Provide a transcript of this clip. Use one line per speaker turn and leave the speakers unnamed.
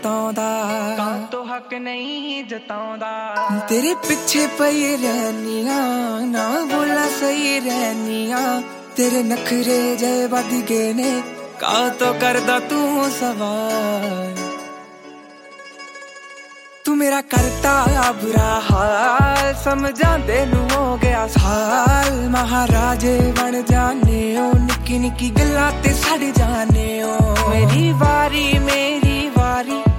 ਜਤਾਉਂਦਾ
ਕਾਤੋਂ ਹੱਕ ਨਹੀਂ ਜਤਾਉਂਦਾ
ਤੇਰੇ ਪਿੱਛੇ ਪਈ ਰਹਿਨੀਆਂ ਨਾ ਬੋਲਾ ਸਹੀ ਰਹਿਨੀਆਂ ਤੇਰੇ ਨਖਰੇ ਜੇ ਵੱਧ ਗਏ ਨੇ ਕਾਤੋਂ ਕਰਦਾ ਤੂੰ ਸਵਾਲ ਤੂੰ ਮੇਰਾ ਕਰਤਾ ਬੁਰਾ ਹਾਲ ਸਮਝਾਂਦੇ ਨੂੰ ਹੋ ਗਿਆ ਸਾਲ ਮਹਾਰਾਜੇ ਬਣ ਜਾਣੇ ਓ ਨਿੱਕੀ ਨਿੱਕੀ ਗੱਲਾਂ ਤੇ ਸੜ ਜਾਣੇ ਓ ਮੇਰੀ ਵਾਰੀ